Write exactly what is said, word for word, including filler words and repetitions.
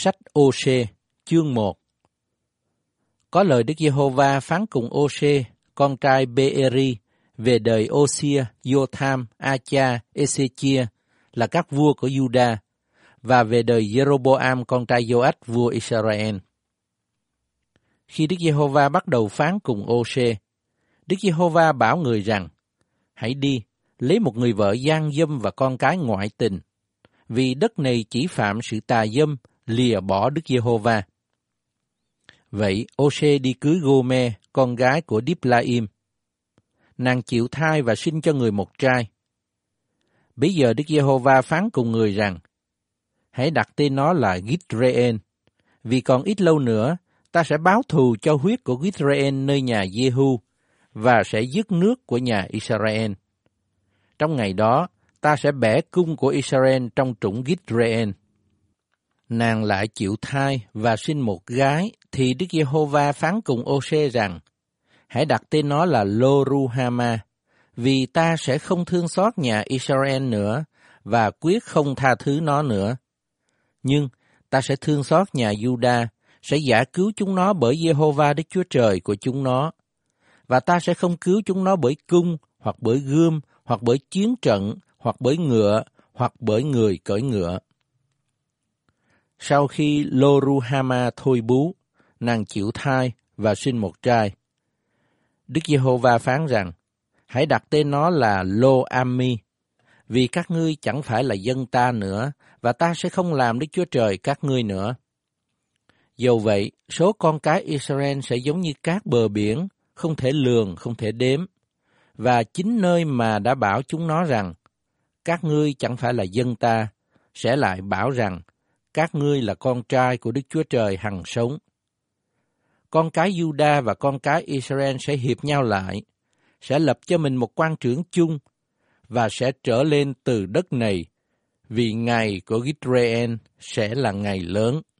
Sách Ô-sê, chương một. Có lời Đức Giê-hô-va phán cùng Ô-sê, con trai Bê-ê-ri, về đời Ô-xia, Giô-tham, A-cha, Ê-xê-chia là các vua của Giu-đa, và về đời Giê-rô-bô-am, con trai Giô-ách, vua Israel. Khi Đức Giê-hô-va bắt đầu phán cùng Ô-sê, Đức Giê-hô-va bảo người rằng: hãy đi, lấy một người vợ gian dâm và con cái ngoại tình, vì đất này chỉ phạm sự tà dâm, lìa bỏ Đức Giê-hô-va. Vậy Ô-sê đi cưới Gô-mê, con gái của Díp-la-im. Nàng chịu thai và sinh cho người một trai. Bây giờ Đức Giê-hô-va phán cùng người rằng: hãy đặt tên nó là Gít-rê-ên, vì còn ít lâu nữa ta sẽ báo thù cho huyết của Gít-rê-ên nơi nhà Giê-hu, và sẽ dứt nước của nhà Israel. Trong ngày đó, ta sẽ bẻ cung của Israel trong trũng Gít-rê-ên. Nàng lại chịu thai và sinh một gái, thì Đức Giê-hô-va phán cùng Ô-sê rằng: hãy đặt tên nó là Lô-ru-ha-ma, vì ta sẽ không thương xót nhà Israel nữa, và quyết không tha thứ nó nữa. Nhưng ta sẽ thương xót nhà Giu-đa, sẽ giải cứu chúng nó bởi Giê-hô-va Đức Chúa Trời của chúng nó. Và ta sẽ không cứu chúng nó bởi cung, hoặc bởi gươm, hoặc bởi chiến trận, hoặc bởi ngựa, hoặc bởi người cưỡi ngựa. Sau khi Lô-ru-ha-ma thôi bú, nàng chịu thai và sinh một trai. Đức Giê-hô-va phán rằng: hãy đặt tên nó là Lô-am-mi, vì các ngươi chẳng phải là dân ta nữa, và ta sẽ không làm Đức Chúa Trời các ngươi nữa. Dầu vậy, số con cái Israel sẽ giống như cát bờ biển, không thể lường, không thể đếm. Và chính nơi mà đã bảo chúng nó rằng: các ngươi chẳng phải là dân ta, sẽ lại bảo rằng: các ngươi là con trai của Đức Chúa Trời hằng sống. Con cái Giu-đa và con cái Israel sẽ hiệp nhau lại, sẽ lập cho mình một quan trưởng chung, và sẽ trở lên từ đất này, vì ngày của Gít-rê-ên sẽ là ngày lớn.